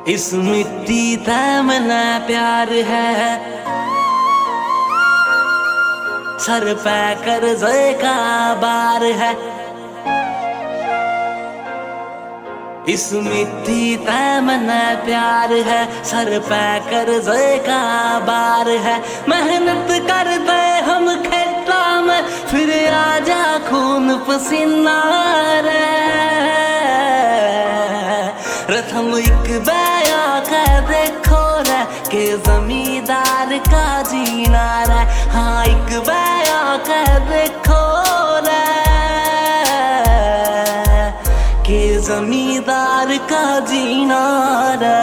इस मिट्टी तमन्ना प्यार है, सर पे कर्ज़े का बार है। इस मिट्टी तमन्ना प्यार है, सर पे कर्ज़े का बार है। मेहनत करते हम खेता में, फिर आजा खून पसीना रे। रथम एक बया के देखो रे, के जमींदार का जीना रे। हाँ एक बया के देखो रे, के जमींदार का जीना रे।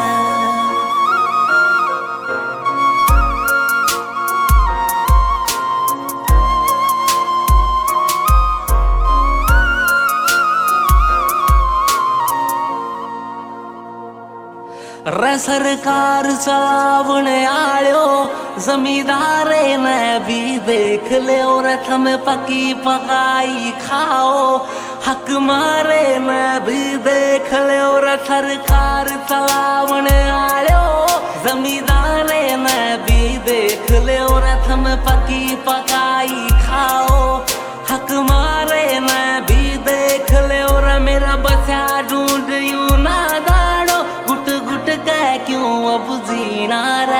रे सरकार चलावने आयो, जमींदारे ने भी देख ले। रथम पकी पकाई खाओ, हक मारे ने भी देख ले। और सरकार चलावने आयो, जमींदारे ने भी देख ले। रथम पकी पकाई खाओ, हक मारे ने भी देख ले। और मेरा बचा ढूंढ यूं ना दाड़ो, गुट गुट कह क्यों अब जीना रे।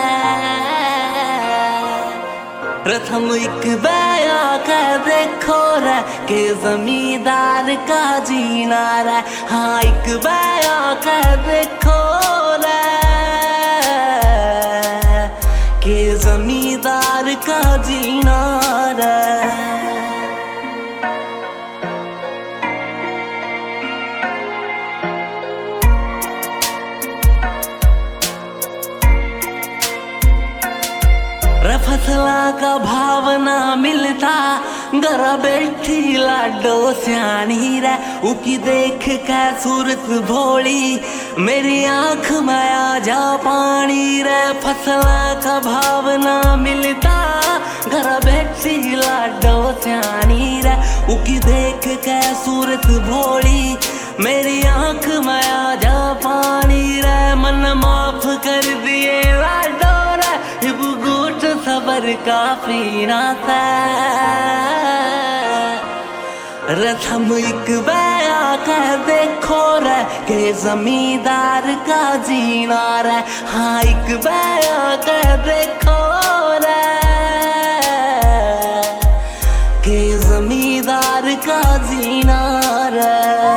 रथम एक बया के देखो रे, के जमींदार का जीना रे। हाँ एक बया के देखो रे, के जमींदार का जीना रे। फसला का भावना मिलता, घर बैठी लाडो स्यानी रे। उकी देख के सूरत भोली, मेरी आंख में आ जा पानी रे। फसला का भावना मिलता, घर बैठी लाडो स्यानी रे। उकी देख के सूरत भोली, मेरी आंख में आ जा पानी रे। मन माफ कर दिए लाडो रे, हिब गुट सबर का पीना था। रथम एक बया के देखो रे, के जमींदार का जीना रे। हाँ एक बया के देखो रे, के जमींदार का जीना रे।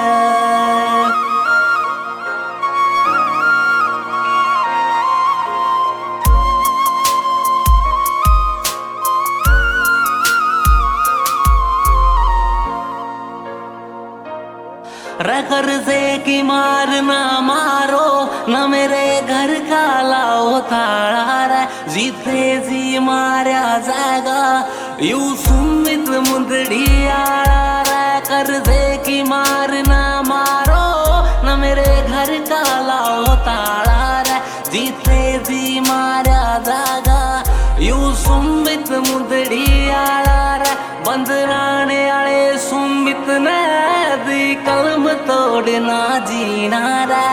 रे कर्ज़े की मार ना मारो, न मेरे घर का लाओ ताड़ा रे। जीते जी मारा जाएगा यूं सुमित मुंदड़ी आड़ा रे। कर्ज़े की मार ना मारो, न मेरे घर का लाओ ताड़ा रे। जीते जी मारा जाएगा यूं सुमित मुंदड़ी आड़ा रे। बंदराने आले सुमित ने दी कलम तोड़ना जीना रे।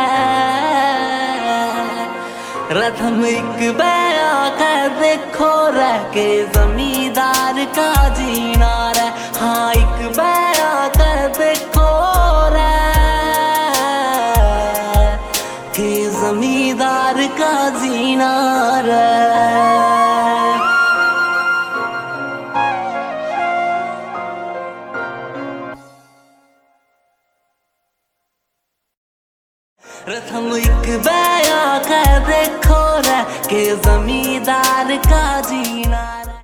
रथम एक बया के देखो रे, के जमींदार का जीना रे। हाँ एक बया के देखो रे, के जमींदार का जीना रे। रथम एक बया के देखो रे, के जमींदार का जीना।